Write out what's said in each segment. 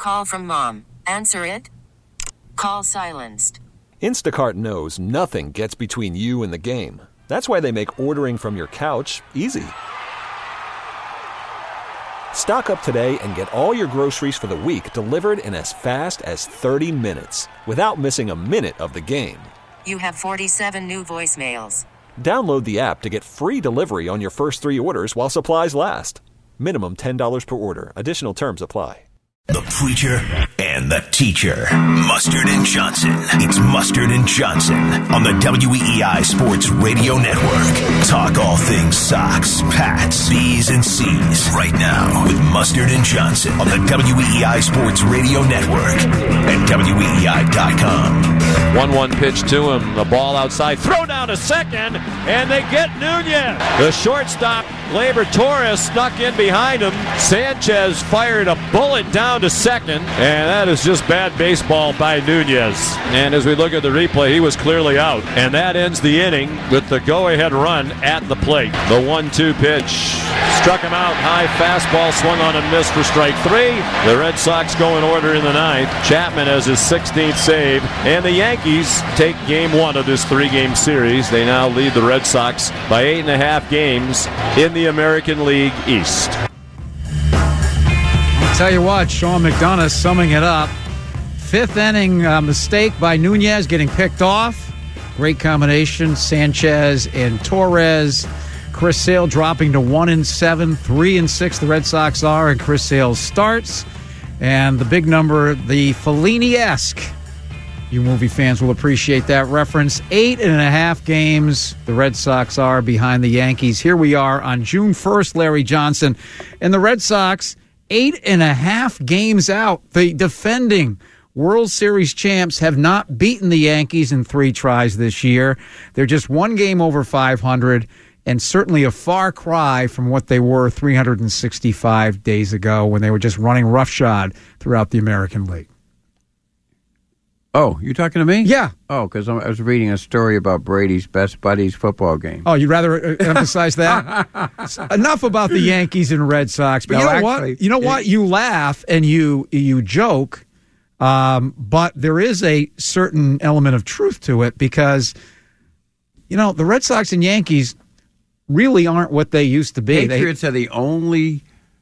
call from mom. Answer it. Call silenced. Instacart knows nothing gets between you and the game. That's why they make ordering from your couch easy. Stock up today and get all your groceries for the week delivered in as fast as 30 minutes without missing a minute of the game. You have 47 new voicemails. Download the app to get free delivery on your first 3 orders while supplies last. Minimum $10 per order. Additional terms apply. The preacher and the teacher. Mustard and Johnson. It's Mustard and Johnson on the WEEI Sports Radio Network. Talk all things Sox, Pats, B's, and C's. Right now with Mustard and Johnson on the WEEI Sports Radio Network at WEEI.com. 1-1 pitch to him. The ball outside. Throw down to second, and they get Nunez. The shortstop, Gleyber Torres, snuck in behind him. Sanchez fired a bullet down to second, and that is just bad baseball by Nunez. And as we look at the replay, he was clearly out. And that ends the inning with the go-ahead run at the plate. The 1-2 pitch struck him out. High fastball swung on and missed for strike 3. The Red Sox go in order in the ninth. Chapman has his 16th save, and the Yankees take game 1 of this 3-game series. They now lead the Red Sox by 8.5 games in the American League East. Tell you what, Sean McDonough summing it up. 5th inning mistake by Nunez getting picked off. Great combination, Sanchez and Torres. Chris Sale dropping to 1-7, 3-6 the Red Sox are, and Chris Sale starts. And the big number, the Fellini-esque. You movie fans will appreciate that reference. 8.5 games the Red Sox are behind the Yankees. Here we are on June 1st, Larry Johnson. And the Red Sox, 8.5 games out. The defending World Series champs have not beaten the Yankees in 3 tries this year. They're just 1 game over 500, and certainly a far cry from what they were 365 days ago when they were just running roughshod throughout the American League. Oh, you talking to me? Yeah. Oh, because I was reading a story about Brady's best buddies football game. Oh, you'd rather emphasize that? Enough about the Yankees and Red Sox. But no, you know actually, what? You know what? You laugh and you joke, but there is a certain element of truth to it because, you know, the Red Sox and Yankees really aren't what they used to be. Patriots are the only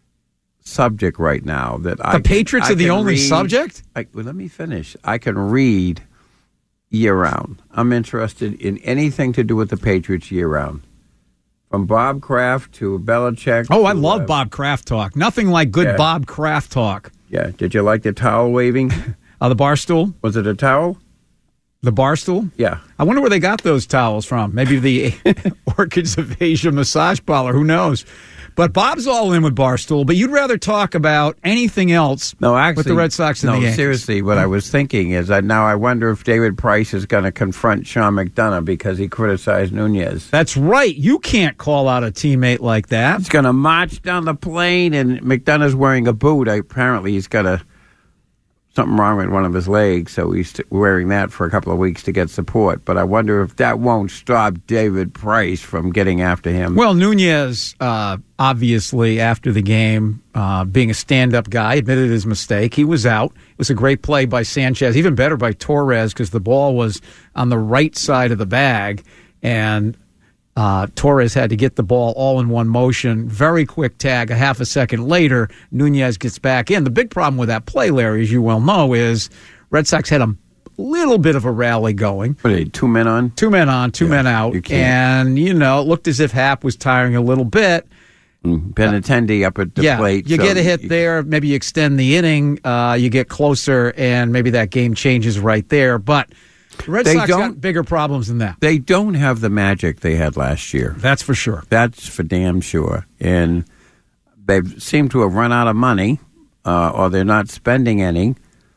subject right now that the Patriots are the only subject? Well, let me finish. I can read year-round. I'm interested in anything to do with the Patriots year-round. From Bob Kraft to Belichick. Oh, I love Bob Kraft talk. Nothing like good Bob Kraft talk. Yeah. Did you like the towel waving? The bar stool? Was it a towel? The bar stool? Yeah. I wonder where they got those towels from. Maybe the Orchids of Asia massage parlor. Who knows? But Bob's all in with Barstool, but you'd rather talk about anything else with the Red Sox and the Yankees. No, seriously, what I was thinking is that now I wonder if David Price is going to confront Sean McDonough because he criticized Nunez. That's right. You can't call out a teammate like that. He's going to march down the plane, and McDonough's wearing a boot. Apparently, he's got something wrong with one of his legs, so he's wearing that for a couple of weeks to get support. But I wonder if that won't stop David Price from getting after him. Well, Nunez, obviously, after the game, being a stand-up guy, admitted his mistake. He was out. It was a great play by Sanchez, even better by Torres, because the ball was on the right side of the bag, and Torres had to get the ball all in one motion. Very quick tag. A half a second later, Nunez gets back in. The big problem with that play, Larry, as you well know, is Red Sox had a little bit of a rally going. What are they, 2 men on? 2 men on, 2 men out. And, it looked as if Happ was tiring a little bit. Benintendi up at the plate. You get a hit there. Maybe you extend the inning. You get closer, and maybe that game changes right there. But the Red Sox got bigger problems than that. They don't have the magic they had last year. That's for sure. That's for damn sure. And they seem to have run out of money, or they're not spending any.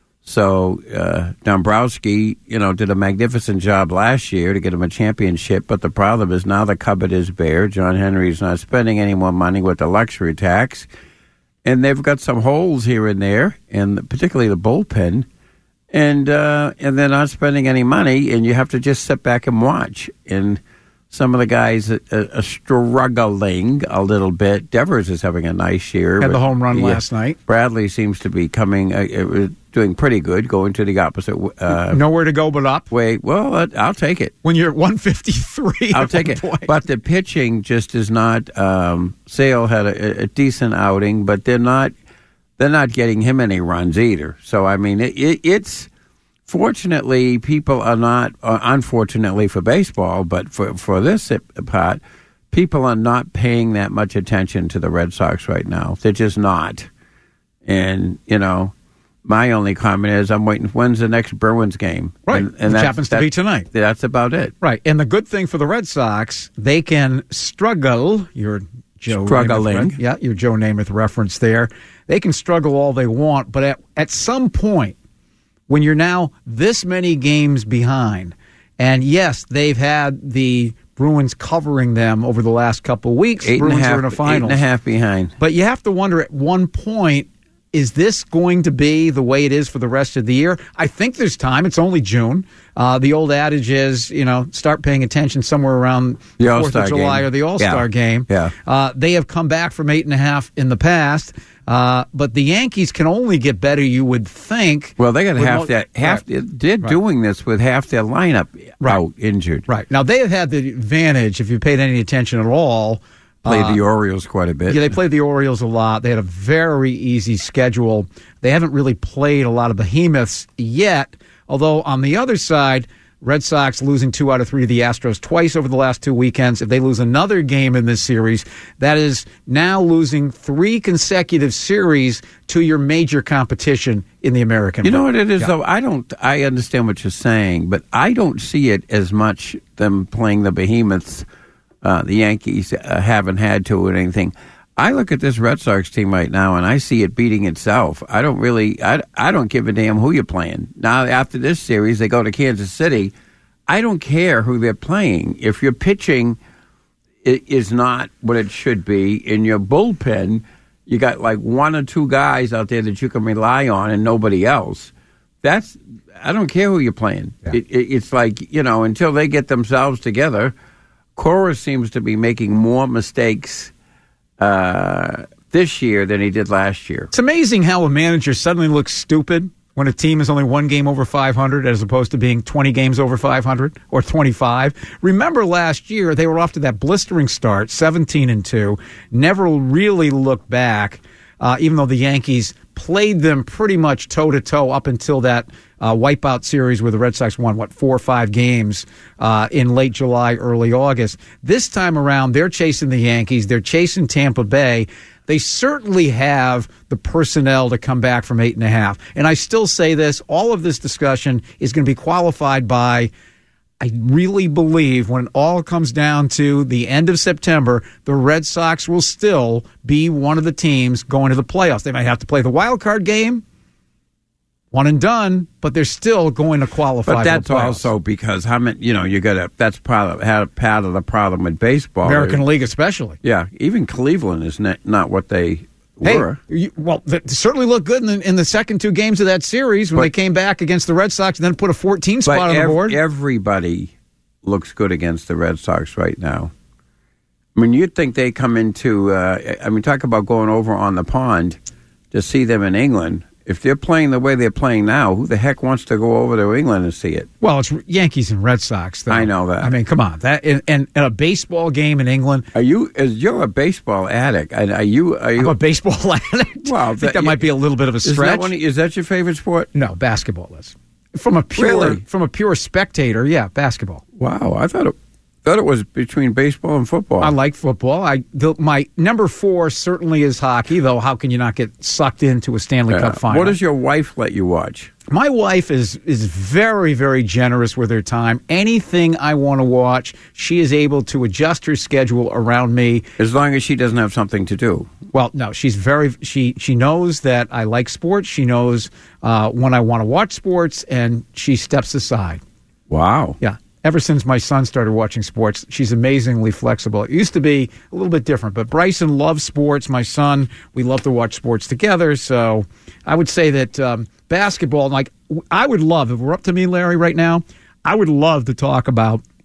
So Dombrowski, did a magnificent job last year to get him a championship. But the problem is now the cupboard is bare. John Henry's not spending any more money with the luxury tax. And they've got some holes here and there, and particularly the bullpen. And they're not spending any money, and you have to just sit back and watch. And Some of the guys are struggling a little bit. Devers is having a nice year. Had the home run last night. Bradley seems to be doing pretty good, going to the opposite. Nowhere to go but up. Way. Well, I'll take it. When you're at 153, I'll take it. Point. But the pitching just is not. Sale had a decent outing, but they're not getting him any runs either. So I mean, it's. Fortunately, people are not, unfortunately for baseball, but for this part, people are not paying that much attention to the Red Sox right now. They're just not. And, my only comment is I'm waiting, when's the next Bruins game? Right, and which happens to be tonight. That's about it. Right, and the good thing for the Red Sox, they can struggle. Your Joe Struggling. Namath, your Joe Namath reference there. They can struggle all they want, but at some point, when you're now this many games behind, and yes, they've had the Bruins covering them over the last couple of weeks. Bruins are in a finals. 8.5 behind. But you have to wonder at one point, is this going to be the way it is for the rest of the year? I think there's time. It's only June. The old adage is, start paying attention somewhere around the 4th of July or the All-Star game. Yeah. They have come back from 8.5 in the past. But the Yankees can only get better, you would think. Well, they're going to they're doing this with half their lineup out injured. Right. Now, they have had the advantage, if you paid any attention at all. Played the Orioles quite a bit. Yeah, they played the Orioles a lot. They had a very easy schedule. They haven't really played a lot of behemoths yet, although on the other side, Red Sox losing 2 out of 3 to the Astros twice over the last 2 weekends. If they lose another game in this series, that is now losing 3 consecutive series to your major competition in the American League. You know what it is, though? I understand what you're saying, but I don't see it as much them playing the behemoths the Yankees haven't had to or anything. I look at this Red Sox team right now, and I see it beating itself. I don't give a damn who you're playing. Now, after this series, they go to Kansas City. I don't care who they're playing. If your pitching is not what it should be, in your bullpen, you got like 1 or 2 guys out there that you can rely on and nobody else. I don't care who you're playing. Yeah. It's like, until they get themselves together, Cora seems to be making more mistakes this year than he did last year. It's amazing how a manager suddenly looks stupid when a team is only 1 game over 500 as opposed to being 20 games over 500 or 25. Remember last year, they were off to that blistering start, 17-2, never really looked back, even though the Yankees played them pretty much toe-to-toe up until that wipeout series where the Red Sox won, 4 or 5 games in late July, early August. This time around, they're chasing the Yankees. They're chasing Tampa Bay. They certainly have the personnel to come back from 8.5. And I still say this, all of this discussion is going to be qualified by, I really believe when it all comes down to the end of September, the Red Sox will still be one of the teams going to the playoffs. They might have to play the wild card game, one and done, but they're still going to qualify. But that's for the playoffs. Also because how many? You got that's part of the problem with baseball. American League, especially. Yeah, even Cleveland is not what they were. They certainly looked good in the second 2 games of that series when they came back against the Red Sox and then put a 14 spot on the board. Everybody looks good against the Red Sox right now. I mean, you'd think they come into. Talk about going over on the pond to see them in England. If they're playing the way they're playing now, who the heck wants to go over to England and see it? Well, it's Yankees and Red Sox, though. I know that. I mean, come on. That and a baseball game in England. You're a baseball addict. I'm a baseball addict? Well, I think that might be a little bit of a stretch. Is that your favorite sport? No, basketball is. From a pure spectator, yeah, basketball. Wow, I thought it was between baseball and football. I like football. My number 4 certainly is hockey, though how can you not get sucked into a Stanley Cup final? What does your wife let you watch? My wife is very, very generous with her time. Anything I want to watch, she is able to adjust her schedule around me. As long as she doesn't have something to do. Well, no, she knows that I like sports. She knows when I want to watch sports, and she steps aside. Wow. Yeah. Ever since my son started watching sports, she's amazingly flexible. It used to be a little bit different, but Bryson loves sports. My son, we love to watch sports together. So I would say that basketball, I would love, if we're up to me, Larry, right now, I would love to talk about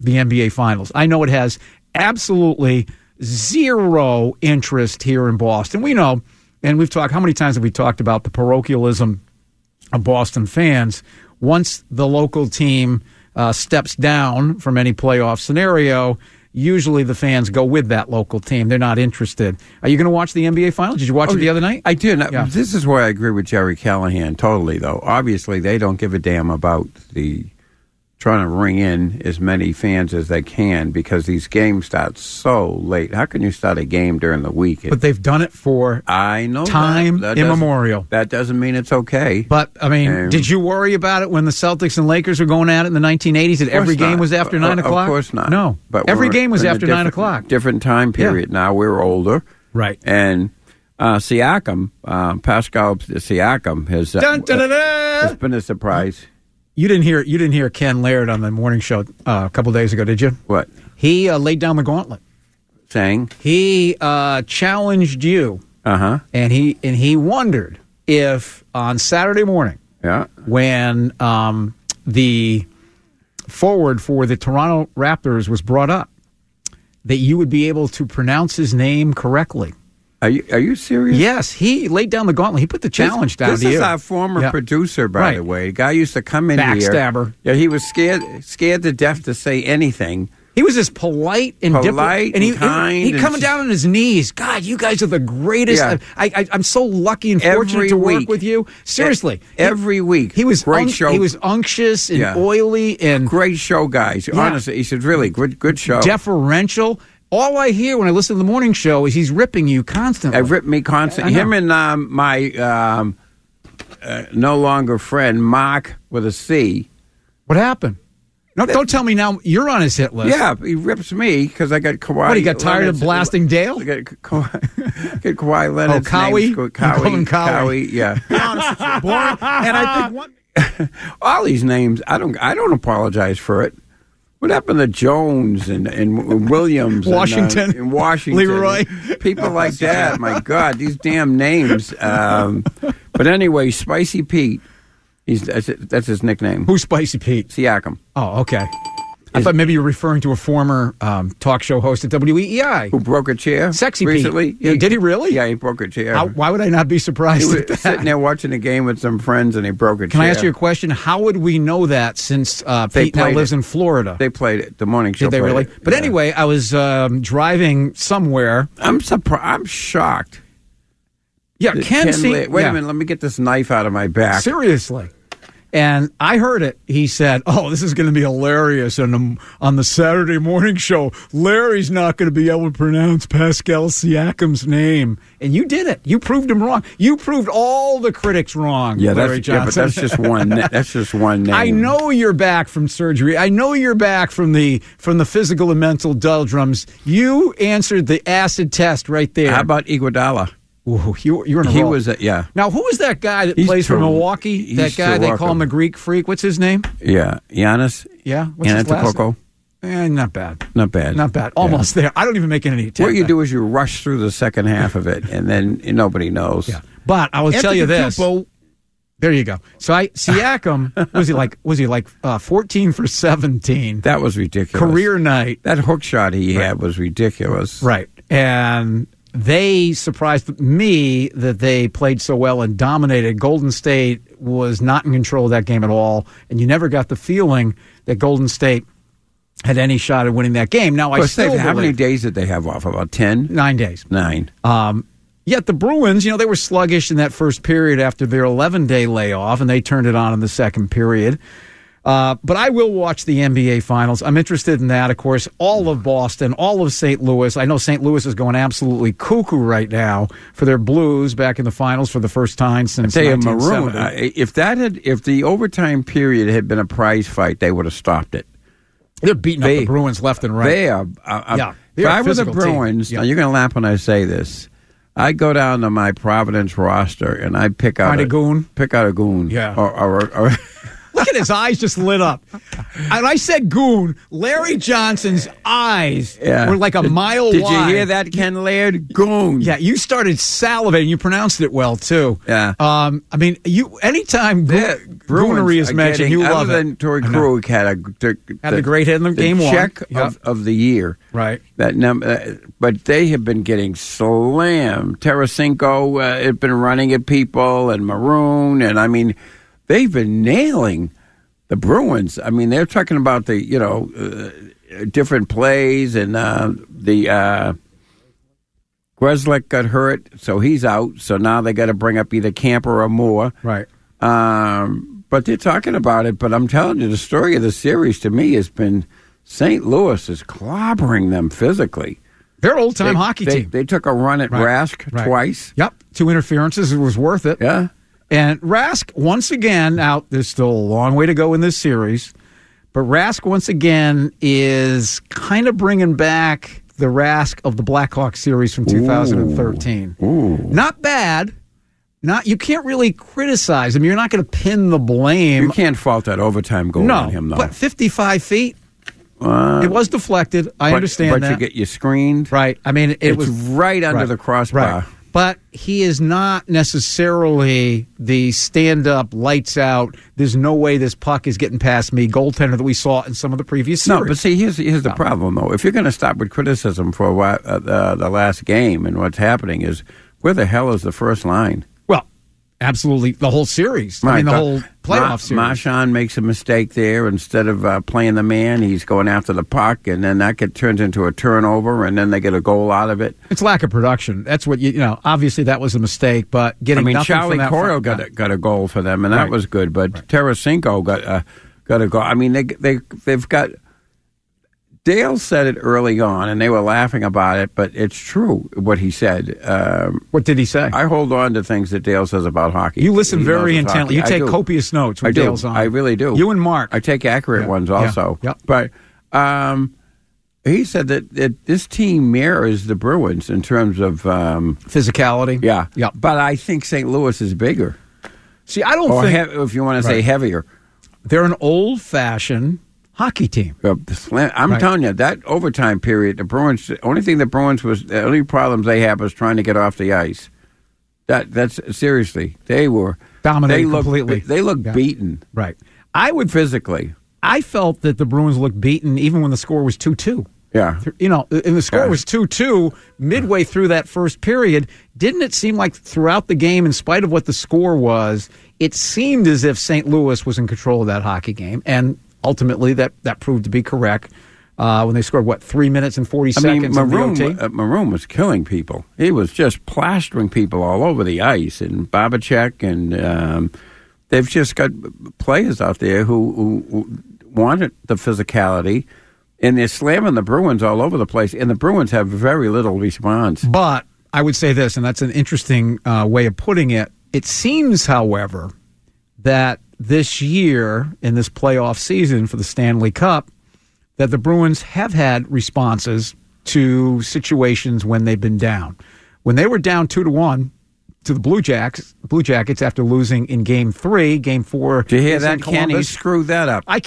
the NBA Finals. I know it has absolutely zero interest here in Boston. We know, and we've talked, how many times have we talked about the parochialism of Boston fans? Once the local team steps down from any playoff scenario, usually the fans go with that local team. They're not interested. Are you going to watch the NBA Finals? Did you watch it the other night? I did. Yeah. This is where I agree with Jerry Callahan totally, though. Obviously, they don't give a damn about the trying to ring in as many fans as they can because these games start so late. How can you start a game during the week? But they've done it for I know time immemorial. That doesn't mean it's okay. But, I mean, did you worry about it when the Celtics and Lakers were going at it in the 1980s that every game was after 9 o'clock? Of course not. No. But every game was after 9 o'clock. Different time period. Now we're older. Right. And Siakam, Pascal Siakam, has been a surprise. You didn't hear Ken Laird on the morning show a couple days ago, did you? What? He laid down the gauntlet. Saying? He challenged you. Uh-huh. And he wondered if on Saturday morning, when the forward for the Toronto Raptors was brought up, that you would be able to pronounce his name correctly. Are you serious? Yes, he laid down the gauntlet. He put the challenge down to you. This is our former producer, by the way. The guy used to come in here. Backstabber. Yeah, he was scared to death to say anything. He was as polite and kind. He coming down on his knees. God, you guys are the greatest. Yeah. I'm so lucky and fortunate to work with you. Seriously, every week he was great show. He was unctuous and oily and great show, guys. Honestly, he said really good show. Deferential. All I hear when I listen to the morning show is he's ripping you constantly. I've ripped me constantly. Him and my no longer friend, Mark with a C. What happened? No, don't tell me now you're on his hit list. Yeah, he rips me because I got Kawhi. What, he got tired of blasting Dale? I got Kawhi Leonard's Cowie? Cowie, yeah. Be honest with you, boring. And I think all these names, I don't apologize for it. What happened to Jones and Williams? Washington. And Washington. Leroy. People like that. My God, these damn names. But anyway, Spicy Pete. That's his nickname. Who's Spicy Pete? Siakam. Oh, okay. I thought maybe you were referring to a former talk show host at WEEI. Who broke a chair Sexy recently. Pete. Did he really? Yeah, he broke a chair. Why would I not be surprised He at was that? sitting there watching a game with some friends, and he broke a chair. Can I ask you a question? How would we know that since Pete now lives in Florida? They played it. The morning show Did they really? But anyway, I was driving somewhere. I'm surprised. I'm shocked. Yeah, Ken Wait a minute. Let me get this knife out of my back. Seriously. And I heard it. He said, "Oh, this is going to be hilarious." And on the Saturday morning show, Larry's not going to be able to pronounce Pascal Siakam's name. And you did it. You proved him wrong. You proved all the critics wrong. Yeah, Larry Johnson. but that's just one. That's just one name. I know you're back from surgery. I know you're back from the physical and mental doldrums. You answered the acid test right there. How about Iguodala? Ooh, you're in a roll. He was, yeah. Now, who is that guy that plays for Milwaukee? That guy they call him the Greek Freak. What's his name? Yeah, Giannis. Yeah, what's his last name? Not bad. Not bad. Not bad. Almost there. I don't even make any attempt. What you do is you rush through the second half of it, and then nobody knows. Yeah. But I will tell you this. There you go. So Siakam, was he like 14 for 17? That was ridiculous. Career night. That hook shot he had was ridiculous. Right. And they surprised me that they played so well and dominated. Golden State was not in control of that game at all, and you never got the feeling that Golden State had any shot at winning that game. Now, I still how many days did they have off? About 10? 9 days. 9. Yet the Bruins, they were sluggish in that first period after their 11-day layoff, and they turned it on in the second period. But I will watch the NBA Finals. I'm interested in that, of course. All of Boston, all of St. Louis. I know St. Louis is going absolutely cuckoo right now for their Blues back in the finals for the first time since 1970. Maroon. If the overtime period had been a prize fight, they would have stopped it. They're beating up the Bruins left and right. They are. If I were the Bruins, now you're going to laugh when I say this. I'd go down to my Providence roster and I'd pick out a goon. Pick out a goon. Yeah. Or Look at his eyes just lit up. And I said goon. Larry Johnson's eyes were like a mile wide. Did you hear that, Ken Laird? Goon. Yeah, you started salivating. You pronounced it well, too. Yeah. I mean, anytime goonery is mentioned, you love it. Other than Torrey Krug had the great hit in the game one. Check of the year. Right. That but they have been getting slammed. Tarasenko had been running at people, and Maroon, and I mean, they've been nailing the Bruins. I mean, they're talking about the different plays, and the Grzelcyk got hurt, so he's out. So now they got to bring up either Camper or Moore. Right. But they're talking about it. But I'm telling you, the story of the series to me has been St. Louis is clobbering them physically. They're an old-time hockey team. They took a run at Rask twice. Yep, 2 interferences. It was worth it. Yeah. And Rask, once again, now there's still a long way to go in this series, but Rask, once again, is kind of bringing back the Rask of the Blackhawks series from 2013. Ooh. Not bad. You can't really criticize him. You're not going to pin the blame. You can't fault that overtime goal on him, though. But 55 feet. It was deflected. I understand that. But you screened. Right. I mean, it was right under the crossbar. Right. But he is not necessarily the stand-up, lights-out, there's no way this puck is getting past me goaltender that we saw in some of the previous series. No, but see, here's the problem, though. If you're going to stop with criticism for the last game and what's happening is, where the hell is the first line? Well, absolutely, the whole series. Right, I mean, the whole playoff series. Marchand makes a mistake there. Instead of playing the man, he's going after the puck, and then that turns into a turnover, and then they get a goal out of it. It's lack of production. That's what obviously that was a mistake, but getting nothing Charlie from that Coyle got a goal for them, and that was good. But Tarasenko got a goal. I mean, they've got. Dale said it early on, and they were laughing about it, but it's true what he said. What did he say? I hold on to things that Dale says about hockey. You listen very intently. Hockey. You take copious notes when Dale's on. I really do. You and Mark. I take accurate ones also. Yeah. But he said that this team mirrors the Bruins in terms of physicality. Yeah. Yeah. But I think St. Louis is bigger. See, I don't think... if you want to say heavier. They're an old-fashioned hockey team. I'm telling you, that overtime period, the only problems they had was trying to get off the ice. That's seriously, they were dominating completely. They looked beaten. Right. Physically. I felt that the Bruins looked beaten even when the score was 2-2. Yeah. And the score was 2-2 midway through that first period. Didn't it seem like throughout the game, in spite of what the score was, it seemed as if St. Louis was in control of that hockey game, and ultimately, that proved to be correct when they scored, 3 minutes and 40 seconds in the OT? Maroon was killing people. He was just plastering people all over the ice. And Babachek, and they've just got players out there who wanted the physicality, and they're slamming the Bruins all over the place, and the Bruins have very little response. But I would say this, and that's an interesting way of putting it. It seems, however, that this year in this playoff season for the Stanley Cup, that the Bruins have had responses to situations when they've been down. When they were down 2-1 to the Blue Jackets after losing in Game 3, Game 4. Did you hear that, Kenny? Screw that up. I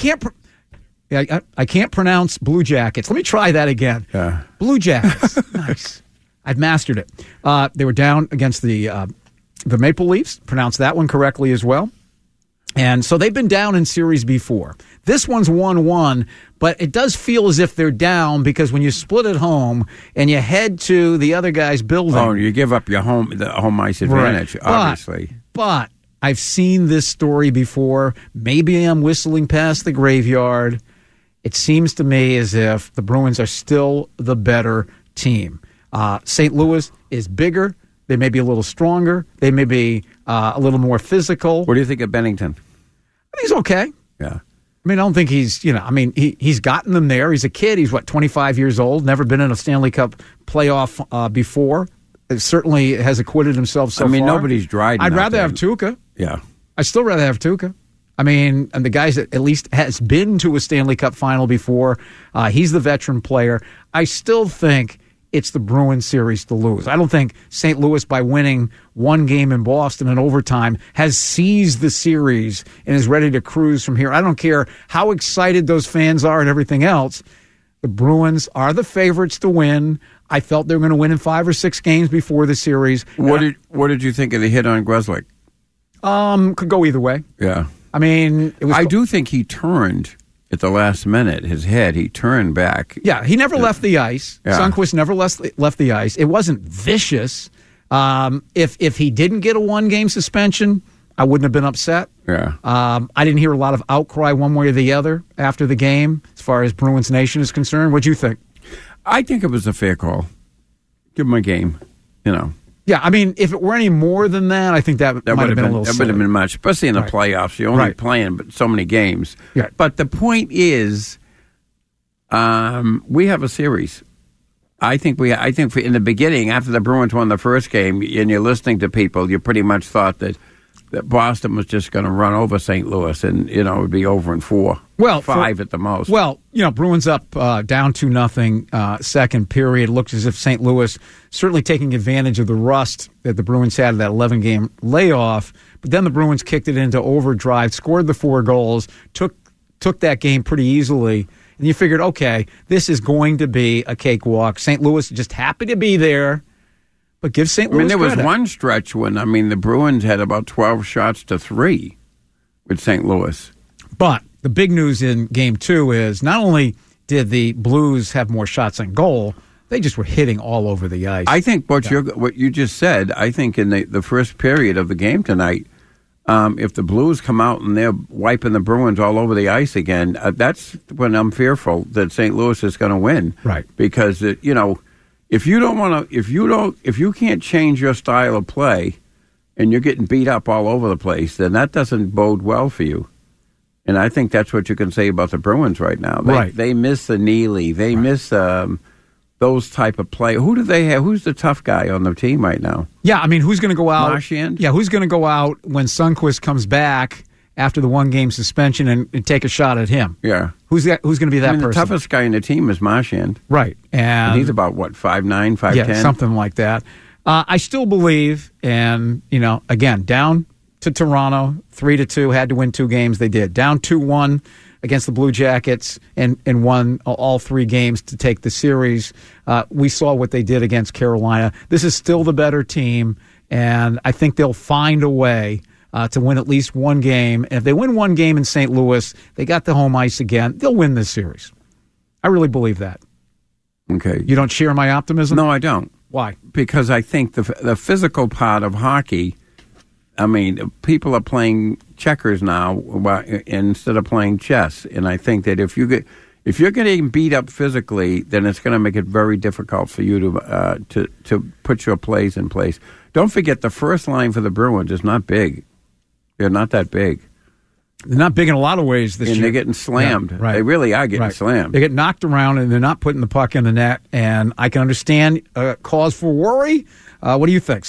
can't pronounce Blue Jackets. Let me try that again. Blue Jackets. Nice. I've mastered it. They were down against the Maple Leafs. Pronounced that one correctly as well. And so they've been down in series before. This one's 1-1, but it does feel as if they're down because when you split at home and you head to the other guy's building. Oh, you give up the home ice advantage, right. Obviously. But I've seen this story before. Maybe I'm whistling past the graveyard. It seems to me as if the Bruins are still the better team. St. Louis is bigger. They may be a little stronger. They may be a little more physical. What do you think of Bennington? He's okay. Yeah. I mean, I don't think he's, he's gotten them there. He's a kid. He's, 25 years old, never been in a Stanley Cup playoff before. Certainly has acquitted himself so far. Nobody's dried. I'd rather have Tuukka. Yeah. I'd still rather have Tuukka. I mean, and the guy that at least has been to a Stanley Cup final before, he's the veteran player. I still think it's the Bruins series to lose. I don't think St. Louis, by winning one game in Boston in overtime, has seized the series and is ready to cruise from here. I don't care how excited those fans are and everything else. The Bruins are the favorites to win. I felt they were going to win in 5 or 6 games before the series. What did you think of the hit on Grzelcyk? Could go either way. Yeah. I mean, I do think he turned at the last minute. His head, he turned back. Yeah, he never left the ice. Yeah. Sundqvist never left the ice. It wasn't vicious. If he didn't get a 1-game suspension, I wouldn't have been upset. Yeah. I didn't hear a lot of outcry one way or the other after the game as far as Bruins Nation is concerned. What'd you think? I think it was a fair call. Give him a game, Yeah, I mean, if it were any more than that, I think that might have been a little silly. That would have been much, especially in the playoffs. You're only playing so many games. Yeah. But the point is, we have a series. I think in the beginning, after the Bruins won the first game, and you're listening to people, you pretty much thought that Boston was just going to run over St. Louis, and it would be over in 4. Well, 5 at the most. Well, Bruins up down 2-0 second period. Looks as if St. Louis certainly taking advantage of the rust that the Bruins had at that 11-game layoff. But then the Bruins kicked it into overdrive, scored the 4 goals, took that game pretty easily. And you figured, okay, this is going to be a cakewalk. St. Louis just happy to be there. But give St. Louis there credit. was one stretch when, the Bruins had about 12 shots to 3 with St. Louis. But the big news in Game 2 is not only did the Blues have more shots on goal, they just were hitting all over the ice. I think what you just said, I think in the first period of the game tonight, if the Blues come out and they're wiping the Bruins all over the ice again, that's when I'm fearful that St. Louis is going to win. Right. Because, if you can't change your style of play and you're getting beat up all over the place, then that doesn't bode well for you. And I think that's what you can say about the Bruins right now. They miss the Neely. They miss those type of play. Who do they have? Who's the tough guy on the team right now? Yeah, who's going to go out? Marchand? Yeah, who's going to go out when Sundqvist comes back after the 1-game suspension and take a shot at him? Yeah. Who's going to be that person? The toughest guy in the team is Marchand. Right. And he's about, 5'9", 5'10"? Yeah, something like that. I still believe, and, again, down to Toronto, 3-2, had to win 2 games. They did. Down 2-1 against the Blue Jackets and won all 3 games to take the series. We saw what they did against Carolina. This is still the better team, and I think they'll find a way to win at least 1 game. And if they win 1 game in St. Louis, they got the home ice again, they'll win this series. I really believe that. Okay. You don't share my optimism? No, I don't. Why? Because I think the physical part of hockey, people are playing checkers now instead of playing chess. And I think that if you're getting beat up physically, then it's going to make it very difficult for you to put your plays in place. Don't forget, the first line for the Bruins is not big. They're not that big. They're not big in a lot of ways this year. And they're getting slammed. Yeah, right. They really are getting slammed. They get knocked around, and they're not putting the puck in the net. And I can understand cause for worry. What do you think?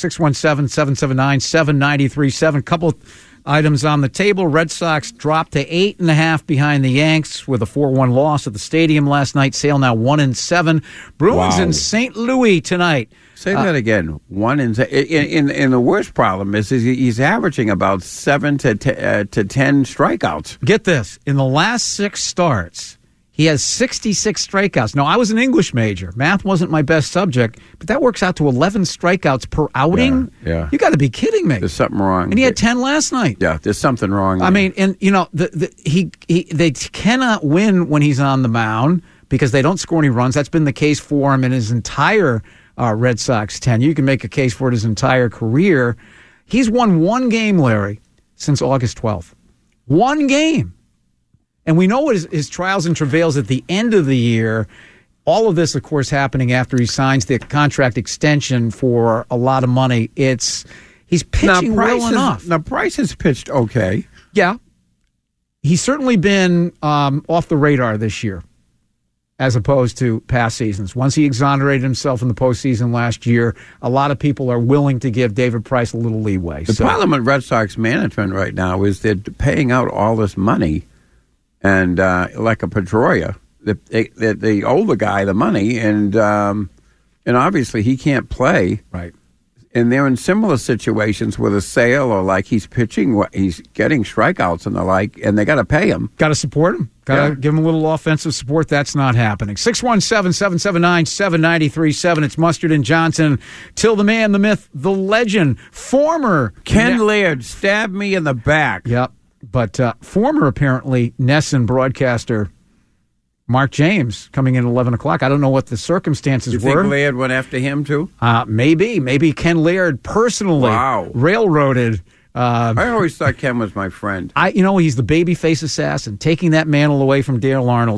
617-779-7937. Couple items on the table. Red Sox dropped to 8.5 behind the Yanks with a 4-1 loss at the stadium last night. Sale now 1-7. Bruins in St. Louis tonight. Say that again. 1-7. And the worst problem is he's averaging about 7 to 10 strikeouts. Get this. In the last 6 starts, he has 66 strikeouts. Now, I was an English major. Math wasn't my best subject, but that works out to 11 strikeouts per outing. Yeah. You got to be kidding me. There's something wrong. And he had 10 last night. Yeah, there's something wrong. They cannot win when he's on the mound because they don't score any runs. That's been the case for him in his entire Red Sox tenure. You can make a case for it his entire career. He's won 1 game, Larry, since August 12th. 1 game. And we know what his trials and travails at the end of the year. All of this, of course, happening after he signs the contract extension for a lot of money. He's pitching well enough. Now, Price has pitched okay. Yeah. He's certainly been off the radar this year as opposed to past seasons. Once he exonerated himself in the postseason last year, a lot of people are willing to give David Price a little leeway. The problem with Red Sox management right now is they're paying out all this money, and like a Pedroia, they owe the guy the money, and and obviously he can't play. Right. And they're in similar situations with a Sale or like he's pitching, he's getting strikeouts and the like, and they got to pay him. Got to support him. Got to give him a little offensive support. That's not happening. 617-779-7937. It's Mustard and Johnson. Till the man, the myth, the legend, former Ken Laird stabbed me in the back. Yep. But former, apparently, Nesson broadcaster Mark James coming in at 11 o'clock. I don't know what the circumstances You were. think Laird went after him, too? Maybe Ken Laird personally railroaded. I always thought Ken was my friend. He's the babyface assassin, taking that mantle away from Dale Arnold.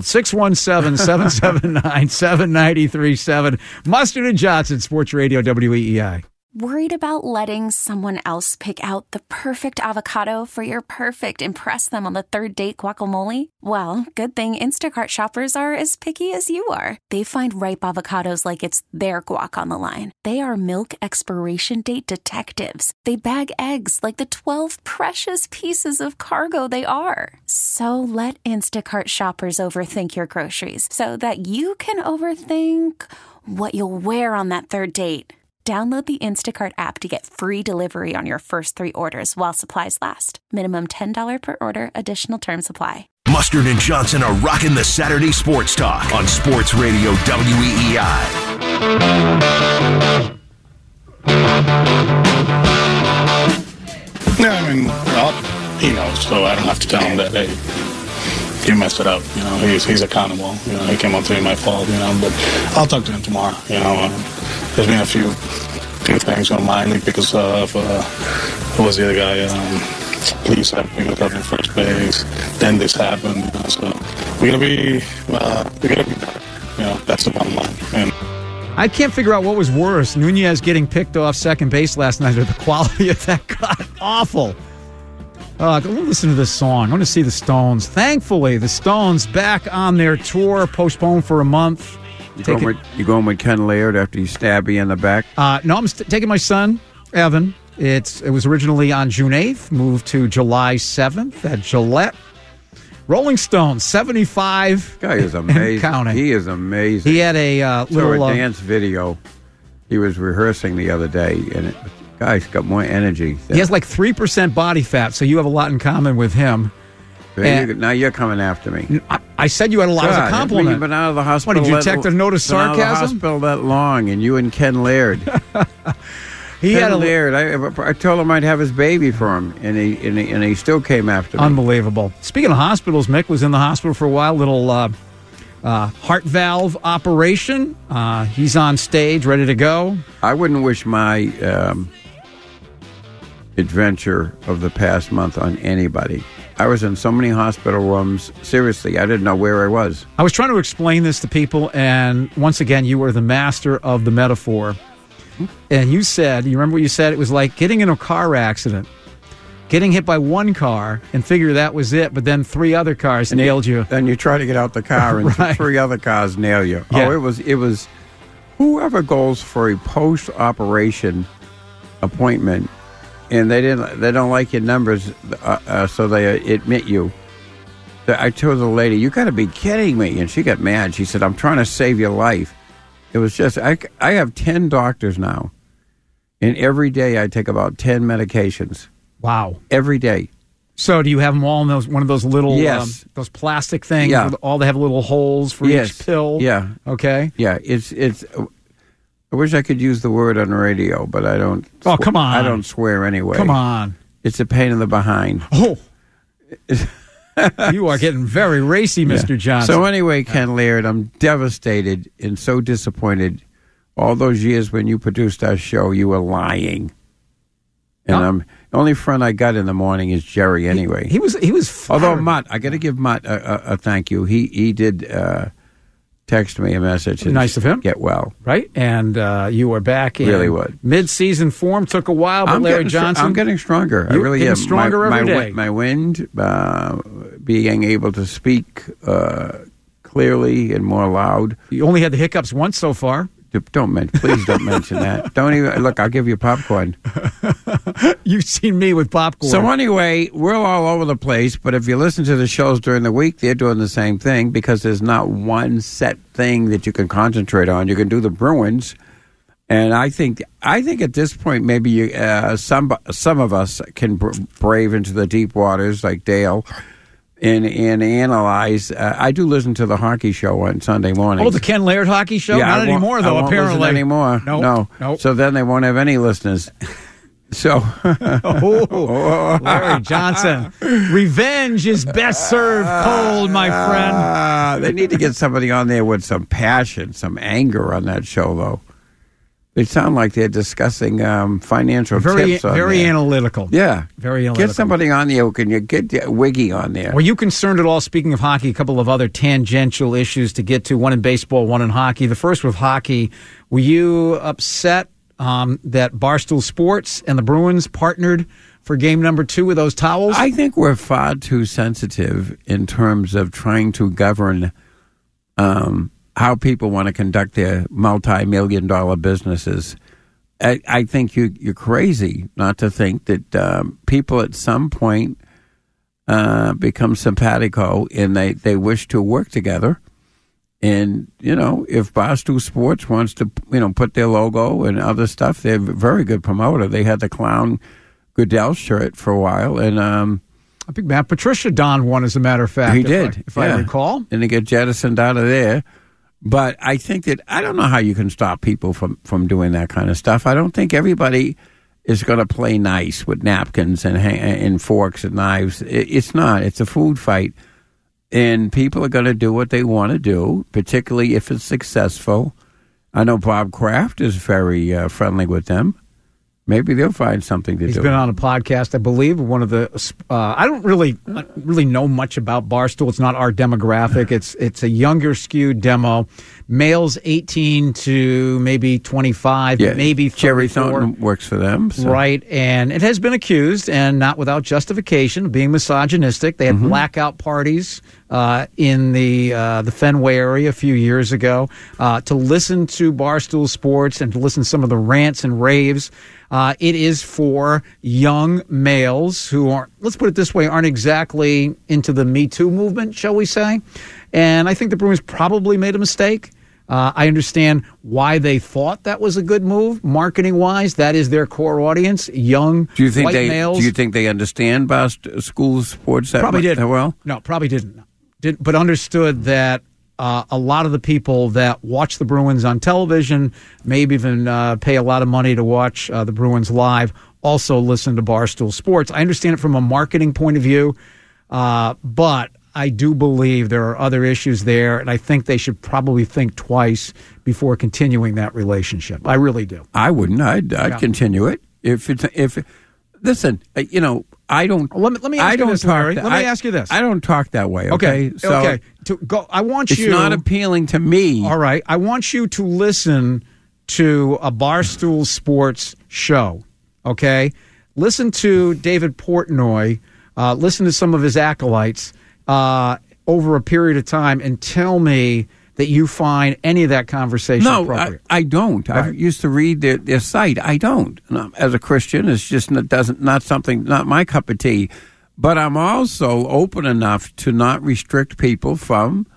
617-779-7937. Mustard and Johnson, Sports Radio, WEEI. Worried about letting someone else pick out the perfect avocado for your perfect impress them on the third date guacamole? Well, good thing Instacart shoppers are as picky as you are. They find ripe avocados like it's their guac on the line. They are milk expiration date detectives. They bag eggs like the 12 precious pieces of cargo they are. So let Instacart shoppers overthink your groceries so that you can overthink what you'll wear on that third date. Download the Instacart app to get free delivery on your first 3 orders while supplies last. Minimum $10 per order. Additional terms apply. Mustard and Johnson are rocking the Saturday Sports Talk on Sports Radio WEEI. Yeah, I mean, he knows, so I don't have to tell him that, hey, you messed it up. He's accountable. He came up to me, my fault, but I'll talk to him tomorrow. There's been a few things on my mind because of who was the other guy? Police had me up in first base. Then this happened. So we're gonna be better. That's the bottom line. And I can't figure out what was worse: Nunez getting picked off second base last night, or the quality of that god awful. Go listen to this song. I want to see the Stones. Thankfully, the Stones back on their tour, postponed for a month. You going with Ken Laird after he stabbed you in the back? No, I'm taking my son, Evan. It was originally on June 8th, moved to July 7th at Gillette. Rolling Stones, 75. Guy is amazing. Counting. He is amazing. He had a little dance video. He was rehearsing the other day, and guy's got more energy. He has like 3% body fat, so you have a lot in common with him. Now you're coming after me. I said you had a lot as a compliment. You've been out of the hospital. What, did you detect a note of sarcasm? Been out of the hospital that long, and you and Ken Laird. Ken Laird. I told him I'd have his baby for him, and he still came after me. Unbelievable. Speaking of hospitals, Mick was in the hospital for a while. Little heart valve operation. He's on stage, ready to go. I wouldn't wish my adventure of the past month on anybody. I was in so many hospital rooms. Seriously, I didn't know where I was. I was trying to explain this to people, and once again, you were the master of the metaphor. And you remember what you said? It was like getting in a car accident, getting hit by one car, and figure that was it, but then 3 other cars nailed you. Then you try to get out the car, and right. 3 other cars nail you. Yeah. Oh, it was whoever goes for a post-operation appointment, and they don't like your numbers, so they admit you. I told the lady, "You got to be kidding me!" And she got mad. She said, "I'm trying to save your life." It was just I have 10 doctors now, and every day I take about 10 medications. Wow! Every day. So do you have them all in one of those little those plastic things? Yeah. All they have little holes for each pill. Yeah. Okay. Yeah. It's. I wish I could use the word on the radio, but I don't. Oh, come on. I don't swear anyway. Come on. It's a pain in the behind. Oh. You are getting very racy, Mr. Johnson. So anyway, Ken Laird, I'm devastated and so disappointed. All those years when you produced our show, you were lying. And the only friend I got in the morning is Jerry anyway. He was fired. Although Mutt, I got to give Mutt a thank you. He did text me a message. Nice of him. Get well. Right? And you were back in really would. Mid-season form. Took a while, but Larry Johnson. I'm getting stronger. I really getting am. Stronger every day. My wind, being able to speak clearly and more loud. You only had the hiccups once so far. Please don't mention that. Don't even look. I'll give you popcorn. You've seen me with popcorn. So anyway, we're all over the place. But if you listen to the shows during the week, they're doing the same thing because there's not one set thing that you can concentrate on. You can do the Bruins, And I think at this point maybe some of us can brave into the deep waters like Dale and analyze. I do listen to the hockey show on Sunday morning. Oh, the Ken Laird hockey show? Yeah, Not anymore, though, I won't apparently. listen anymore. No. So then they won't have any listeners. So, Larry Johnson, revenge is best served cold, my friend. They need to get somebody on there with some passion, some anger on that show, though. They sound like they're discussing financial tips on very there. Analytical. Yeah. Very analytical. Get somebody on there who can get Wiggy on there. Were you concerned at all, speaking of hockey, a couple of other tangential issues to get to, one in baseball, one in hockey. The first with hockey, were you upset that Barstool Sports and the Bruins partnered for game number 2 with those towels? I think we're far too sensitive in terms of trying to govern how people want to conduct their multi-million-dollar businesses. I think you're crazy not to think that people at some point become simpatico and they wish to work together. And, if Barstool Sports wants to, put their logo and other stuff, they're a very good promoter. They had the Clown Goodell shirt for a while. And I think Matt Patricia donned one, as a matter of fact. He did. If I recall. And they get jettisoned out of there. But I think that I don't know how you can stop people from doing that kind of stuff. I don't think everybody is going to play nice with napkins and forks and knives. It's not. It's a food fight. And people are going to do what they want to do, particularly if it's successful. I know Bob Kraft is very friendly with them. Maybe they'll find something to do. He's been on a podcast, I believe, one of the. I don't really know much about Barstool. It's not our demographic. It's a younger skewed demo. Males 18 to maybe 25, maybe 34. Jerry Thornton works for them. So. Right, and it has been accused, and not without justification, of being misogynistic. They had blackout parties in the Fenway area a few years ago to listen to Barstool Sports and to listen to some of the rants and raves. It is for young males who aren't, let's put it this way, aren't exactly into the Me Too movement, shall we say. And I think the Bruins probably made a mistake. I understand why they thought that was a good move, marketing-wise. That is their core audience, young white males. Do you think they understand school sports that probably didn't. Well? No, probably didn't. But understood that a lot of the people that watch the Bruins on television, maybe even pay a lot of money to watch the Bruins live, also listen to Barstool Sports. I understand it from a marketing point of view, but I do believe there are other issues there, and I think they should probably think twice before continuing that relationship. I really do. I wouldn't. I'd continue it listen. I don't. Let me ask you this, Larry. Let me ask you this. I don't talk that way. Okay. Okay. I want you. It's not appealing to me. All right. I want you to listen to a Barstool Sports show. Okay. Listen to David Portnoy. Listen to some of his acolytes over a period of time, and tell me that you find any of that conversation appropriate. I don't. I used to read their site. I don't. As a Christian, it's just not my cup of tea. But I'm also open enough to not restrict people from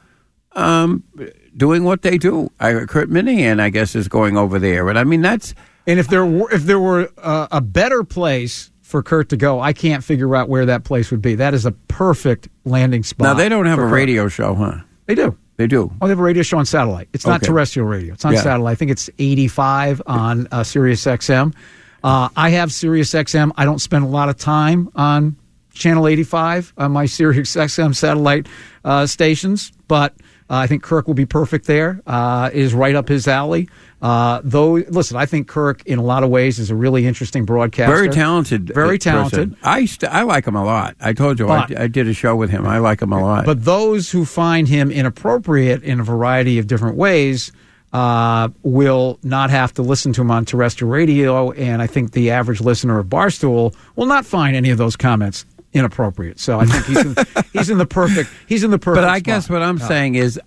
doing what they do. Kurt Minahan, I guess, is going over there, and I mean that's. And if there were a better place for Kurt to go, I can't figure out where that place would be. That is a perfect landing spot. Now, they don't have a radio show, huh? They do. They do. Oh, they have a radio show on satellite. It's not terrestrial radio. It's on satellite. I think it's 85 on Sirius XM. I have Sirius XM. I don't spend a lot of time on Channel 85 on my Sirius XM satellite stations, but I think Kirk will be perfect there. It is right up his alley. Listen, I think Kirk, in a lot of ways, is a really interesting broadcaster. Very talented. Very talented. I like him a lot. I told you, I did a show with him. I like him a lot. But those who find him inappropriate in a variety of different ways will not have to listen to him on terrestrial radio, and I think the average listener of Barstool will not find any of those comments inappropriate. So I think he's in the perfect But I spot. guess what I'm saying is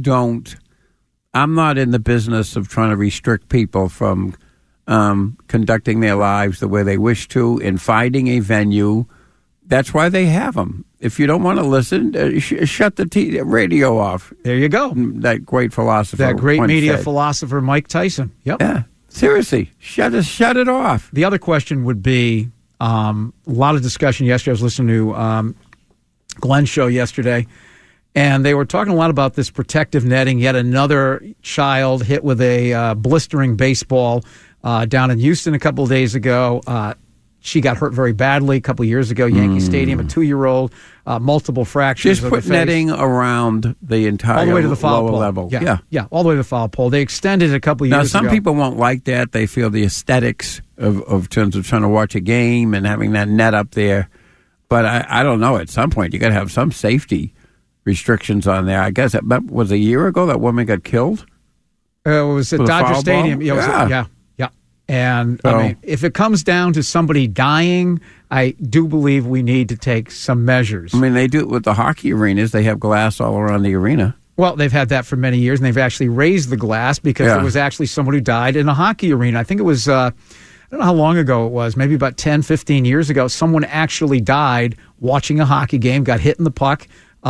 I'm not in the business of trying to restrict people from conducting their lives the way they wish to and finding a venue. That's why they have them. If you don't want to listen, shut the radio off. There you go. That great philosopher. That great media philosopher, Mike Tyson. Yep. Yeah. Seriously, shut it off. The other question would be a lot of discussion yesterday. I was listening to Glenn's show yesterday, and they were talking a lot about this protective netting. Yet another child hit with a blistering baseball down in Houston a couple of days ago. She got hurt very badly a couple of years ago. Yankee Stadium, a 2-year-old, multiple fractures. Just put netting around the entire all the way to the foul lower pole. level. Yeah, all the way to the foul pole. They extended it a couple of years ago. Now, some people won't like that. They feel the aesthetics of terms of trying to watch a game and having that net up there. But I don't know. At some point, you got to have some safety restrictions on there. I guess it was a year ago that woman got killed. It was at Dodger Stadium. Yeah. And I mean, if it comes down to somebody dying, I do believe we need to take some measures. I mean, they do it with the hockey arenas. They have glass all around the arena. Well, they've had that for many years, and they've actually raised the glass because there was actually someone who died in a hockey arena. I think it was, I don't know how long ago it was, maybe about 10, 15 years ago. Someone actually died watching a hockey game, got hit in the puck.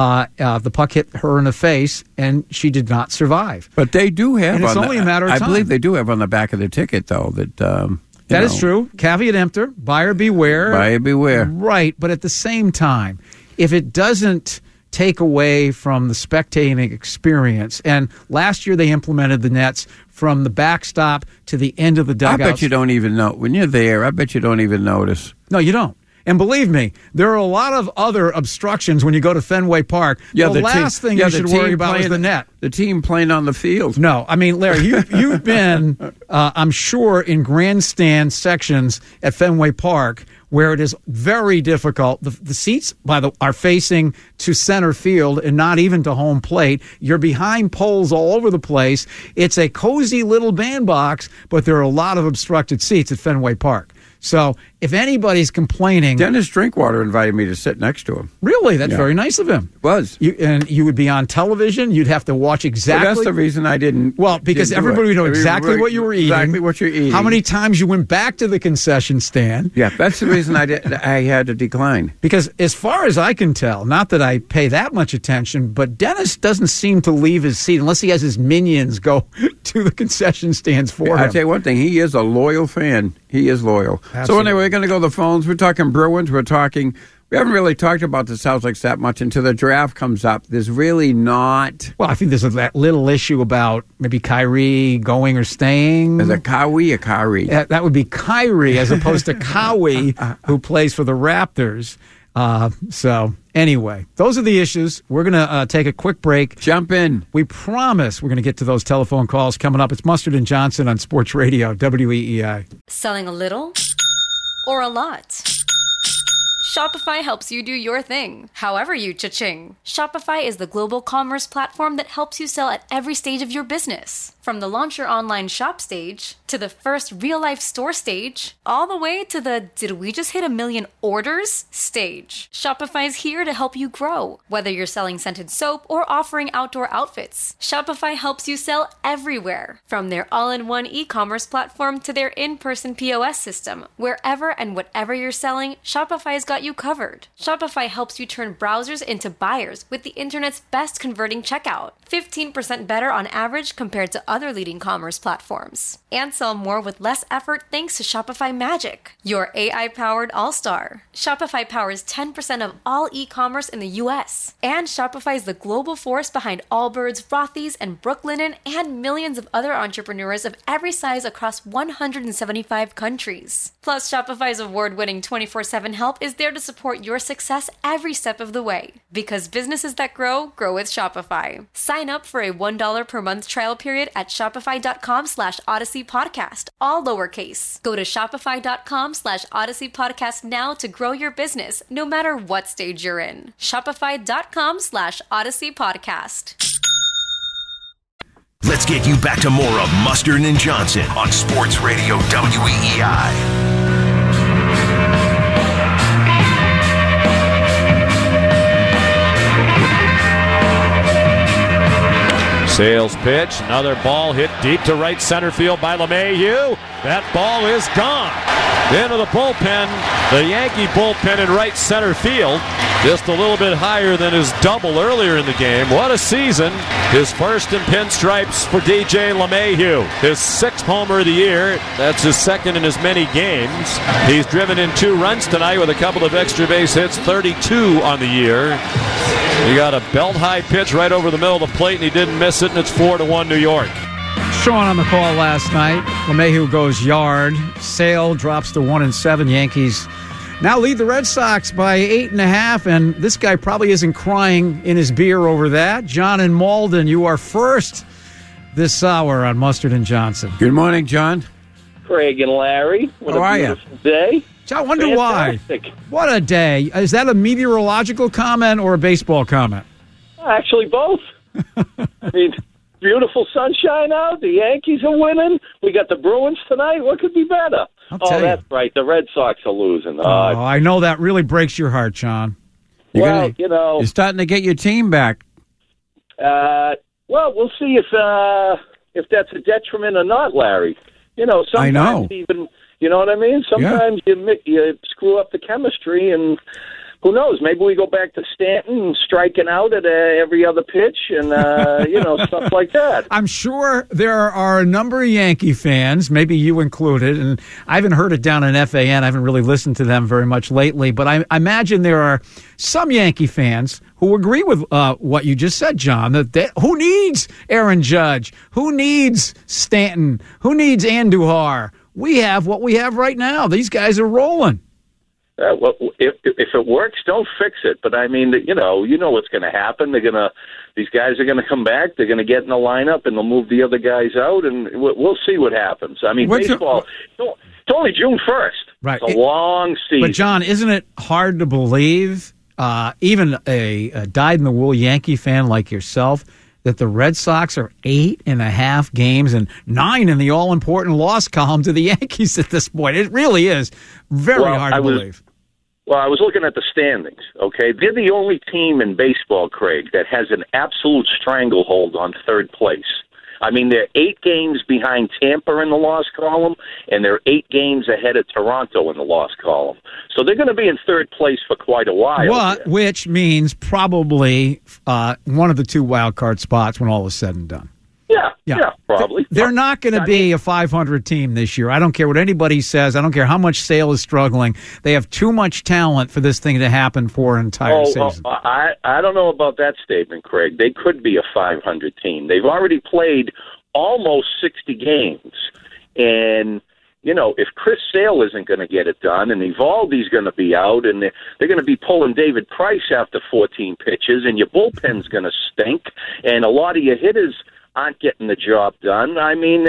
The puck hit her in the face, and she did not survive. But they do have, and it's only a matter of time. I believe they do have on the back of the ticket, though, that that is true. Caveat emptor, buyer beware. Buyer beware. Right, but at the same time, if it doesn't take away from the spectating experience, and last year they implemented the nets from the backstop to the end of the dugout. I bet you don't even know. When you're there, I bet you don't even notice. No, you don't. And believe me, there are a lot of other obstructions when you go to Fenway Park. Yeah, the last thing you should worry about is the net. The team playing on the field. No, I mean, Larry, you've been, I'm sure, in grandstand sections at Fenway Park where it is very difficult. The seats are facing to center field and not even to home plate. You're behind poles all over the place. It's a cozy little bandbox, but there are a lot of obstructed seats at Fenway Park. So if anybody's complaining... Dennis Drinkwater invited me to sit next to him. Really? That's very nice of him. It was. And you would be on television. You'd have to watch exactly... Well, that's the reason I didn't... Well, because everybody would know exactly what you were eating. Exactly what you're eating. How many times you went back to the concession stand. Yeah, that's the reason I had to decline. Because as far as I can tell, not that I pay that much attention, but Dennis doesn't seem to leave his seat unless he has his minions go to the concession stands for him. I'll tell you one thing. He is a loyal fan. He is loyal. Absolutely. So anyway, we're going to go to the phones. We're talking Bruins. We haven't really talked about the Celtics that much until the draft comes up. There's really not... Well, I think there's that little issue about maybe Kyrie going or staying. Is it Kawhi or Kyrie? That would be Kyrie as opposed to Kawhi, who plays for the Raptors. So anyway, those are the issues. We're going to take a quick break. Jump in. We promise we're going to get to those telephone calls coming up. It's Mustard and Johnson on Sports Radio, WEEI. Selling a little or a lot? Shopify helps you do your thing, however you cha-ching. Shopify is the global commerce platform that helps you sell at every stage of your business. From the launch your online shop stage, to the first real-life store stage, all the way to the did we just hit 1 million orders stage. Shopify's here to help you grow. Whether you're selling scented soap or offering outdoor outfits, Shopify helps you sell everywhere. From their all-in-one e-commerce platform to their in-person POS system, wherever and whatever you're selling, Shopify's got you covered. Shopify helps you turn browsers into buyers with the internet's best converting checkout. 15% better on average compared to other leading commerce platforms. And sell more with less effort thanks to Shopify Magic, your AI-powered all-star. Shopify powers 10% of all e-commerce in the U.S. And Shopify is the global force behind Allbirds, Rothy's, and Brooklinen, and millions of other entrepreneurs of every size across 175 countries. Plus, Shopify's award-winning 24/7 help is there to support your success every step of the way. Because businesses that grow with Shopify. Sign up for a $1 per month trial period at shopify.com/Odyssey Podcast, all lowercase. Go to shopify.com/Odyssey Podcast now to grow your business, no matter what stage you're in. Shopify.com/Odyssey Podcast. Let's get you back to more of Mustard and Johnson on Sports Radio WEEI. Sales pitch, another ball hit deep to right center field by LeMahieu. That ball is gone. Into the bullpen, the Yankee bullpen in right center field. just a little bit higher than his double earlier in the game. What a season. His first in pinstripes for DJ LeMahieu. His 6th homer of the year. That's his 2nd in as many games. He's driven in 2 runs tonight with a couple of extra base hits, 32 on the year. He got a belt-high pitch right over the middle of the plate, and he didn't miss it, and it's 4-1 New York. Sean on the call last night. LeMahieu goes yard. Sale drops to 1-7. Yankees now lead the Red Sox by 8.5, and this guy probably isn't crying in his beer over that. John in Malden, you are first this hour on Mustard and Johnson. Good morning, John. Craig and Larry. What How are you? beautiful day. I wonder Fantastic. why. What a day. Is that a meteorological comment or a baseball comment? Actually, both. I mean, beautiful sunshine out. The Yankees are winning. We got the Bruins tonight. What could be better? That's right. The Red Sox are losing. I know that really breaks your heart, John. Well, you're starting to get your team back. Well, we'll see if that's a detriment or not, Larry. Sometimes I know. even, you know what I mean? Sometimes you screw up the chemistry, and who knows? Maybe we go back to Stanton and striking out at every other pitch and, stuff like that. I'm sure there are a number of Yankee fans, maybe you included, and I haven't heard it down in FAN. I haven't really listened to them very much lately, but I imagine there are some Yankee fans who agree with what you just said, John, that who needs Aaron Judge? Who needs Stanton? Who needs Andujar? We have what we have right now. These guys are rolling. Well, if it works, don't fix it. But I mean, you know what's going to happen. These guys are going to come back. They're going to get in the lineup, and they'll move the other guys out, and we'll see what happens. I mean, baseball. It's only June 1st. Right. It's a long season. But John, isn't it hard to believe, even a dyed-in-the-wool Yankee fan like yourself, that the Red Sox are 8.5 games and 9 in the all-important loss column to the Yankees at this point? It really is very hard to believe. Well, I was looking at the standings, okay? They're the only team in baseball, Craig, that has an absolute stranglehold on third place. I mean, they're 8 games behind Tampa in the loss column, and they're 8 games ahead of Toronto in the loss column. So they're going to be in third place for quite a while. Which means probably one of the 2 wild card spots when all is said and done. Yeah, probably. They're not going to be a 500 team this year. I don't care what anybody says. I don't care how much Sale is struggling. They have too much talent for this thing to happen for an entire season. I don't know about that statement, Craig. They could be a 500 team. They've already played almost 60 games. And, if Chris Sale isn't going to get it done and Eovaldi's going to be out and they're going to be pulling David Price after 14 pitches and your bullpen's going to stink and a lot of your hitters aren't getting the job done. I mean,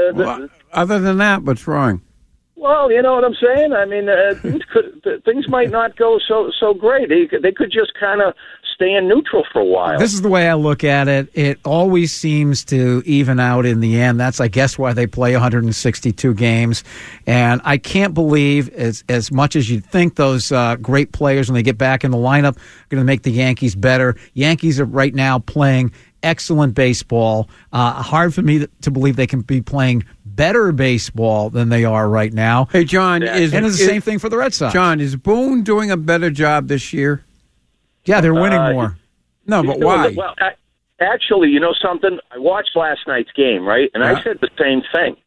other than that, what's wrong? Well, you know what I'm saying? I mean, things might not go so great. They could just kind of stay in neutral for a while. This is the way I look at it. It always seems to even out in the end. That's, I guess, why they play 162 games. And I can't believe, as much as you'd think those great players, when they get back in the lineup, are going to make the Yankees better. Yankees are right now playing excellent baseball. Hard for me to believe they can be playing better baseball than they are right now. Hey, John, and it's the same thing for the Red Sox. John, is Boone doing a better job this year? Yeah, they're winning more. No, but why? Well, actually, you know something? I watched last night's game, right? And I said the same thing.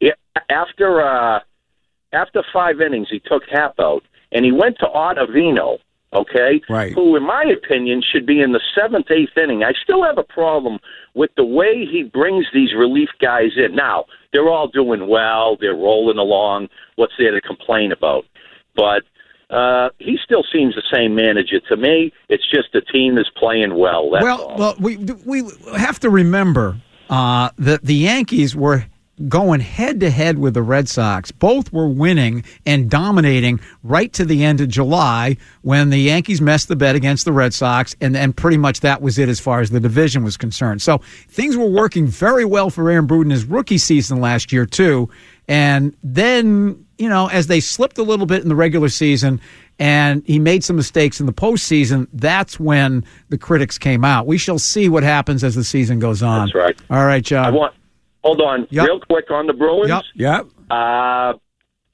After 5 innings, he took Happ out, and he went to Ottavino, okay? Right. Who, in my opinion, should be in the 7th, 8th inning. I still have a problem with the way he brings these relief guys in. Now, they're all doing well. They're rolling along. What's there to complain about? But he still seems the same manager to me. It's just the team is playing well. That's all. Well, we have to remember that the Yankees were going head-to-head with the Red Sox. Both were winning and dominating right to the end of July when the Yankees messed the bet against the Red Sox, and pretty much that was it as far as the division was concerned. So things were working very well for Aaron Boone in his rookie season last year, too. And then, as they slipped a little bit in the regular season and he made some mistakes in the postseason, that's when the critics came out. We shall see what happens as the season goes on. That's right. All right, John. Hold on, real quick on the Bruins. Yep.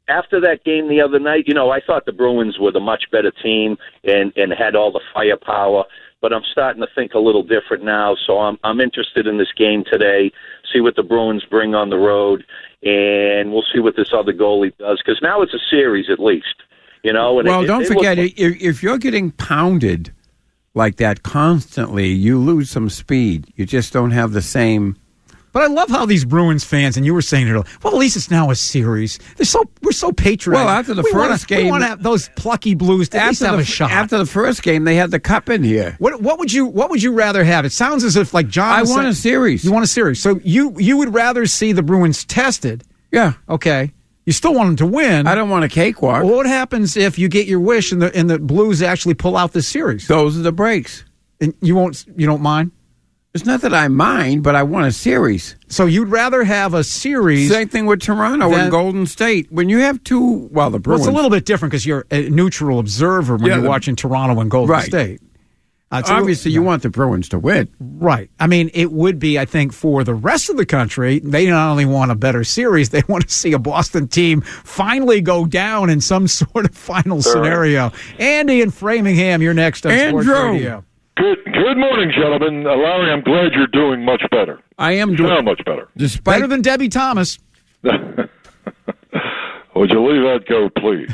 after that game the other night, I thought the Bruins were the much better team and had all the firepower. But I'm starting to think a little different now, so I'm interested in this game today, see what the Bruins bring on the road, and we'll see what this other goalie does, because now it's a series at least, And well, don't forget, if you're getting pounded like that constantly, you lose some speed. You just don't have the same... But I love how these Bruins fans, and you were saying it, well, at least it's now a series. We're so patriotic. Well, after the first game, we want to have those plucky Blues to at least have a shot. After the first game, they had the cup in here. What would you rather have? It sounds as if, like John, I want a series. You want a series, so you would rather see the Bruins tested. Yeah. Okay. You still want them to win. I don't want a cakewalk. Well, what happens if you get your wish and the Blues actually pull out the series? Those are the breaks. And you don't mind? It's not that I mind, but I want a series. So you'd rather have a series. Same thing with Toronto and Golden State. When you have the Bruins. Well, it's a little bit different because you're a neutral observer when you're watching Toronto and Golden State. Obviously, you want the Bruins to win. Right. I mean, it would be, I think, for the rest of the country, they not only want a better series, they want to see a Boston team finally go down in some sort of final scenario. Andy in Framingham, you're next on Sports Radio. Good morning, gentlemen. Larry, I'm glad you're doing much better. I am doing much better. Better than Debbie Thomas. Would you leave that go, please?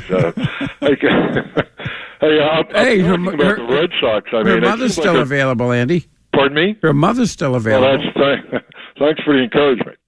I'm talking about the Red Sox. Her mother's still available, Andy. Pardon me? Her mother's still available. Well, thanks for the encouragement.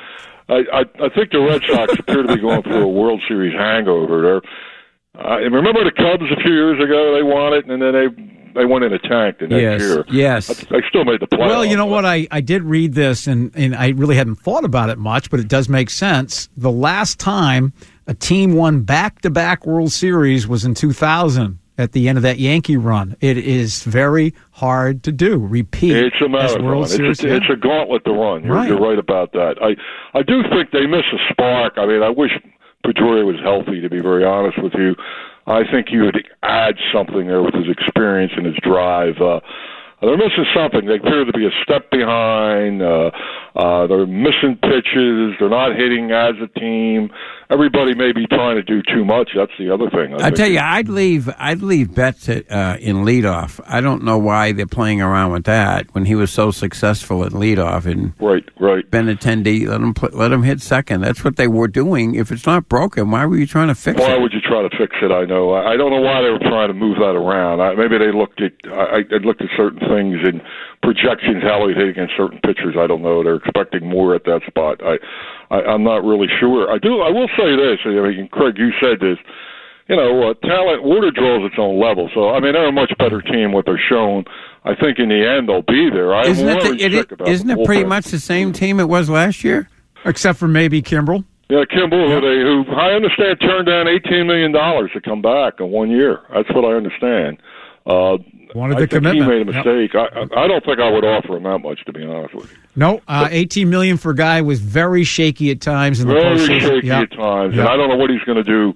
I think the Red Sox appear to be going through a World Series hangover. Remember the Cubs a few years ago? They won it, and then they went in a tank the next year. Yes. They still made the playoffs. Well, you know what? I did read this, and I really hadn't thought about it much, but it does make sense. The last time a team won back-to-back World Series was in 2000 at the end of that Yankee run. It is very hard to do. Repeat. It's a marathon. It's a gauntlet to run. You're right about that. I do think they miss a spark. I mean, I wish Pedroia was healthy, to be very honest with you. I think you would add something there with his experience and his drive. They're missing something. They appear to be a step behind. They're missing pitches. They're not hitting as a team. Everybody may be trying to do too much. That's the other thing. I tell you, I'd leave Betts in leadoff. I don't know why they're playing around with that when he was so successful at leadoff. And right. Benintendi, let him hit second. That's what they were doing. If it's not broken, why were you trying to fix it? Why would you try to fix it? I know. I don't know why they were trying to move that around. Maybe they looked at certain things and projections, how he'd hit against certain pitchers. I don't know. They're expecting more at that spot. I'm not really sure. I will say this. I mean, Craig, you said this. Talent, water draws its own level. So, I mean, they're a much better team. What they're shown, I think in the end they'll be there. Isn't it pretty much the same team it was last year? Except for maybe Kimbrel. Yeah, Kimbrel, who I understand turned down $18 million to come back in 1 year. That's what I understand. Wanted the commitment. He made a mistake. Yep. I don't think I would offer him that much, to be honest with you. No, $18 million for a guy was very shaky at times in the postseason. Very shaky at times, and I don't know what he's going to do.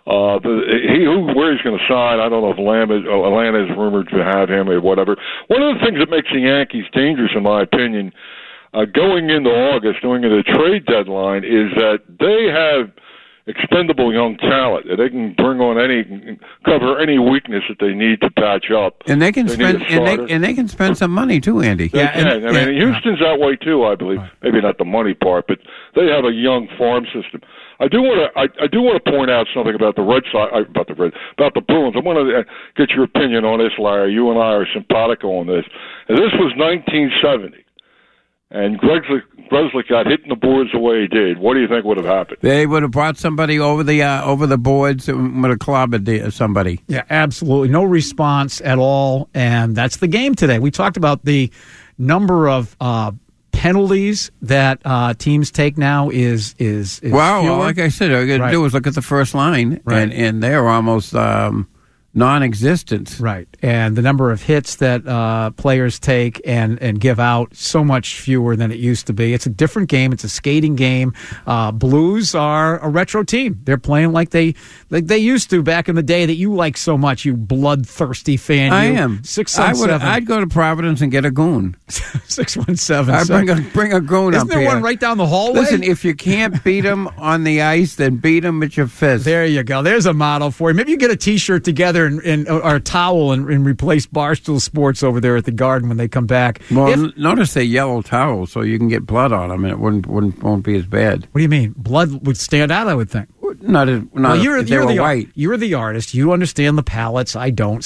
Where he's going to sign, I don't know if Atlanta is rumored to have him or whatever. One of the things that makes the Yankees dangerous, in my opinion, going into August, going into the trade deadline, is that they have expendable young talent. They can cover any weakness that they need to patch up. And they can spend some money too, Andy. They can. Houston's that way too, I believe. Right. Maybe not the money part, but they have a young farm system. I do want to point out something about the Red Sox, about the Bruins. I want to get your opinion on this, Larry. You and I are simpatico on this. And this was 1970. And Grzelcyk got hit in the boards the way he did. What do you think would have happened? They would have brought somebody over the boards and would have clobbered somebody. Yeah, absolutely. No response at all. And that's the game today. We talked about the number of penalties that teams take now is wow. fewer. Like I said, all you got to do is look at the first line, and they're almost non-existent. Right. And the number of hits that players take and give out, so much fewer than it used to be. It's a different game. It's a skating game. Blues are a retro team. They're playing like they used to back in the day that you like so much, you bloodthirsty fan. I am. 617. I'd go to Providence and get a goon. 617. I'd bring a goon up here. Isn't there one right down the hallway? Listen, if you can't beat them on the ice, then beat them with your fist. There you go. There's a model for you. Maybe you get a T-shirt together or a towel and replace Barstool Sports over there at the Garden when they come back. Well, notice they yellow towels so you can get blood on them and it won't be as bad. What do you mean? Blood would stand out, I would think. You're white. You're the artist. You understand the palettes. I don't.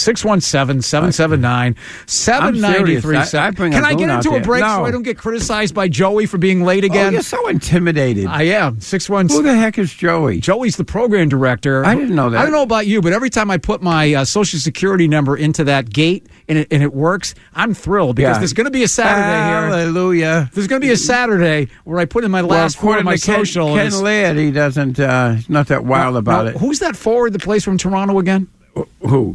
617-779-7937. Can I get into a break so I don't get criticized by Joey for being late again? Oh, you're so intimidated. I am. 617. Who the heck is Joey? Joey's the program director. I didn't know that. I don't know about you, but every time I put my Social Security number into that gate and it works, I'm thrilled because there's going to be a Saturday here. Hallelujah. There's going to be a Saturday where I put in my last four of my social. Ken Laird, he doesn't, he's not that wild about it. Who's that forward that plays from Toronto again? Who?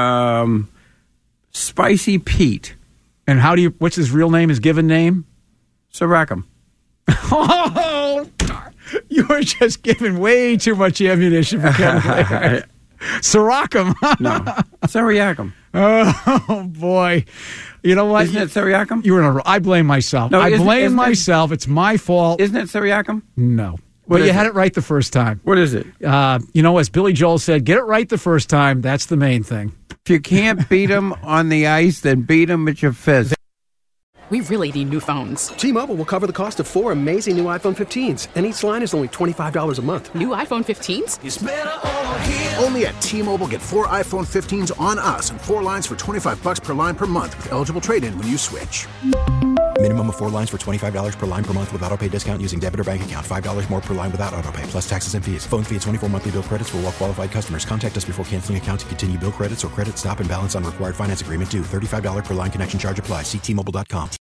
Spicy Pete. And what's his real name, his given name? Sirakam. Oh, you are just giving way too much ammunition for Ken Laird. Sirakam. No, Sirakam. Oh, boy. You know what? Isn't it Sirakam? I blame myself. No, I blame myself. It's my fault. Isn't it Sirakam? No. But you had it right the first time. What is it? As Billy Joel said, get it right the first time. That's the main thing. If you can't beat them on the ice, then beat them with your fist. We really need new phones. T-Mobile will cover the cost of 4 amazing new iPhone 15s, and each line is only $25 a month. New iPhone 15s? It's better over here. Only at T-Mobile, get 4 iPhone 15s on us and 4 lines for $25 per line per month with eligible trade-in when you switch. Minimum of 4 lines for $25 per line per month with autopay discount using debit or bank account. $5 more per line without autopay, plus taxes and fees. Phone fee at 24 monthly bill credits for well-qualified customers. Contact us before canceling account to continue bill credits or credit stop and balance on required finance agreement due. $35 per line connection charge applies. See T-Mobile.com.